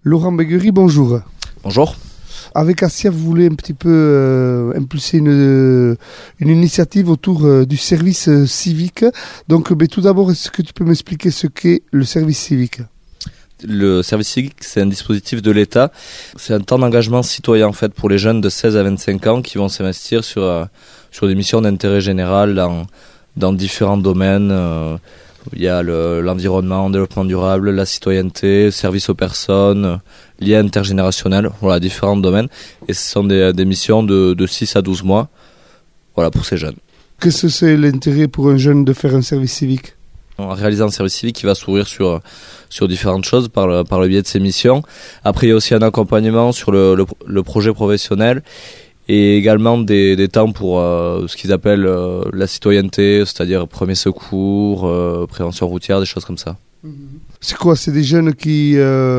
Laurent Béguerie, bonjour. Bonjour. Avec Assia, vous voulez un petit peu impulser une initiative autour du service civique. Donc, tout d'abord, est-ce que tu peux m'expliquer ce qu'est le service civique ? Le service civique, c'est un dispositif de l'État. C'est un temps d'engagement citoyen en fait pour les jeunes de 16 à 25 ans qui vont s'investir sur des missions d'intérêt général dans différents domaines. Il y a l'environnement, le développement durable, la citoyenneté, service aux personnes, liens intergénérationnels, voilà, différents domaines. Et ce sont des missions de 6 à 12 mois, voilà, pour ces jeunes. Qu'est-ce que c'est l'intérêt pour un jeune de faire un service civique ? En réalisant un service civique, il va s'ouvrir sur différentes choses par le biais de ses missions. Après, il y a aussi un accompagnement sur le projet professionnel et également des temps pour ce qu'ils appellent la citoyenneté, c'est-à-dire premier secours, prévention routière, des choses comme ça. C'est quoi ? C'est des jeunes qui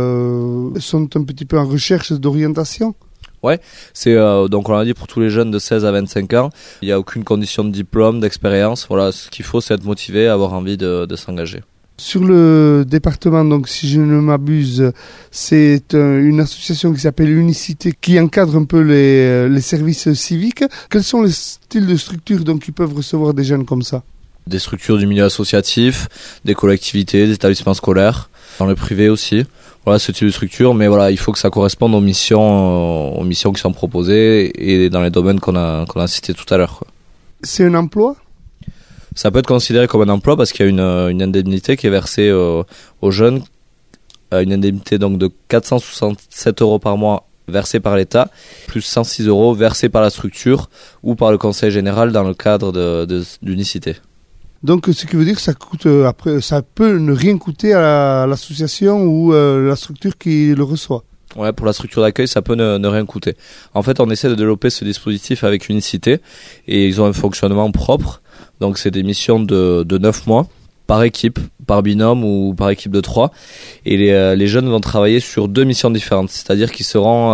sont un petit peu en recherche d'orientation ? Ouais, c'est donc on l'a dit pour tous les jeunes de 16 à 25 ans, il n'y a aucune condition de diplôme, d'expérience. Voilà, ce qu'il faut, c'est être motivé, avoir envie de s'engager. Sur le département, donc si je ne m'abuse, c'est une association qui s'appelle Unicité qui encadre un peu les services civiques. Quels sont les styles de structures donc qui peuvent recevoir des jeunes comme ça ? Des structures du milieu associatif, des collectivités, des établissements scolaires, dans le privé aussi. Voilà ce type de structure, mais voilà, il faut que ça corresponde aux missions qui sont proposées et dans les domaines qu'on a cités tout à l'heure, quoi. C'est un emploi ? Ça peut être considéré comme un emploi parce qu'il y a une indemnité qui est versée aux jeunes, une indemnité donc de 467 € par mois versée par l'État, plus 106 € versés par la structure ou par le conseil général dans le cadre d'Unicité. Donc, ce qui veut dire que ça coûte après, ça peut ne rien coûter à l'association ou la structure qui le reçoit. Ouais, pour la structure d'accueil, ça peut ne rien coûter. En fait, on essaie de développer ce dispositif avec Unicité et ils ont un fonctionnement propre. Donc, c'est des missions de 9 mois par équipe, par binôme ou par équipe de 3. Et les jeunes vont travailler sur 2 missions différentes, c'est-à-dire qu'ils seront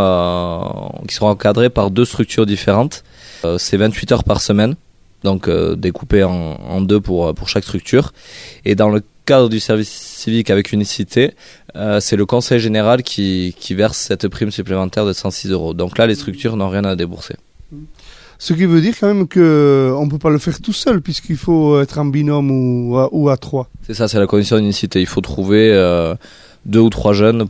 encadrés par 2 structures différentes. C'est 28 heures par semaine. Donc découpé en 2 pour chaque structure. Et dans le cadre du service civique avec Unicité, c'est le conseil général qui verse cette prime supplémentaire de 106 €. Donc là, les structures n'ont rien à débourser. Ce qui veut dire quand même qu'on ne peut pas le faire tout seul, puisqu'il faut être en binôme ou à 3. C'est ça, c'est la condition d'Unicité. Il faut trouver 2 ou 3 jeunes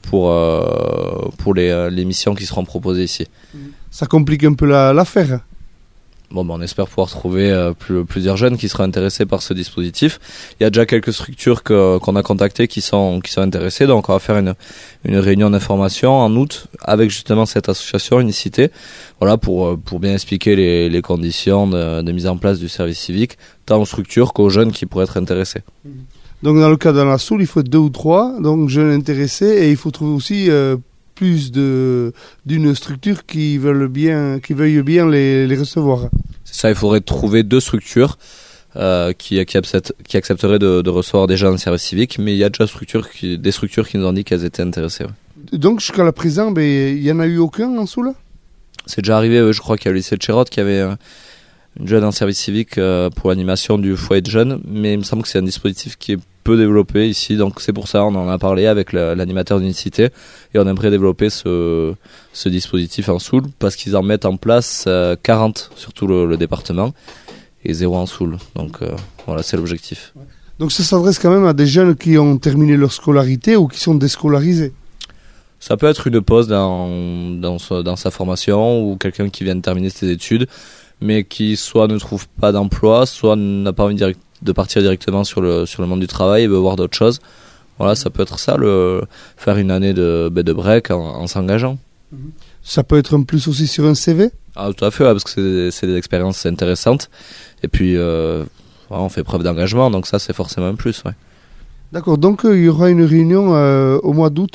pour les missions qui seront proposées ici. Ça complique un peu l'affaire. Bon, on espère pouvoir trouver plusieurs jeunes qui seraient intéressés par ce dispositif. Il y a déjà quelques structures qu'on a contactées qui sont intéressées. Donc, on va faire une réunion d'information en août avec justement cette association Unicité. Voilà, pour bien expliquer les conditions de mise en place du service civique, tant aux structures qu'aux jeunes qui pourraient être intéressés. Donc, dans le cas de la Soule, il faut 2 ou 3, donc jeunes intéressés, et il faut trouver aussi plus d'une structure qui veuille bien les recevoir. C'est ça, il faudrait trouver 2 structures qui accepteraient de recevoir des jeunes en service civique, mais il y a déjà des structures qui nous ont dit qu'elles étaient intéressées. Ouais. Donc jusqu'à la présent, il n'y en a eu aucun en Soule ? C'est déjà arrivé, je crois qu'il y a le lycée de Chérotte qui avait une jeune en service civique pour l'animation du foyer de jeunes, mais il me semble que c'est un dispositif qui est peu développé ici, donc c'est pour ça on en a parlé avec l'animateur d'Unicité et on aimerait développer ce dispositif en Soule parce qu'ils en mettent en place 40 sur tout le département et 0 en Soule, donc voilà, c'est l'objectif. Donc ça s'adresse quand même à des jeunes qui ont terminé leur scolarité ou qui sont déscolarisés. Ça peut être une pause dans sa formation ou quelqu'un qui vient de terminer ses études mais qui soit ne trouve pas d'emploi, soit n'a pas envie de partir directement sur le monde du travail et veut voir d'autres choses. Voilà, ça peut être ça, faire une année de break en s'engageant. Ça peut être un plus aussi sur un CV ? Ah, tout à fait, ouais, parce que c'est des expériences intéressantes. Et puis, on fait preuve d'engagement, donc ça, c'est forcément un plus. Ouais. D'accord, donc il y aura une réunion au mois d'août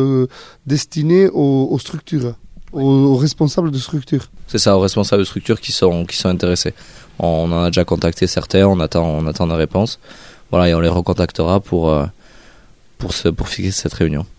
destinée aux structures, aux responsables de structures. C'est ça, aux responsables de structures qui sont intéressés. On en a déjà contacté certains, on attend la réponse. Voilà, et on les recontactera pour fixer cette réunion.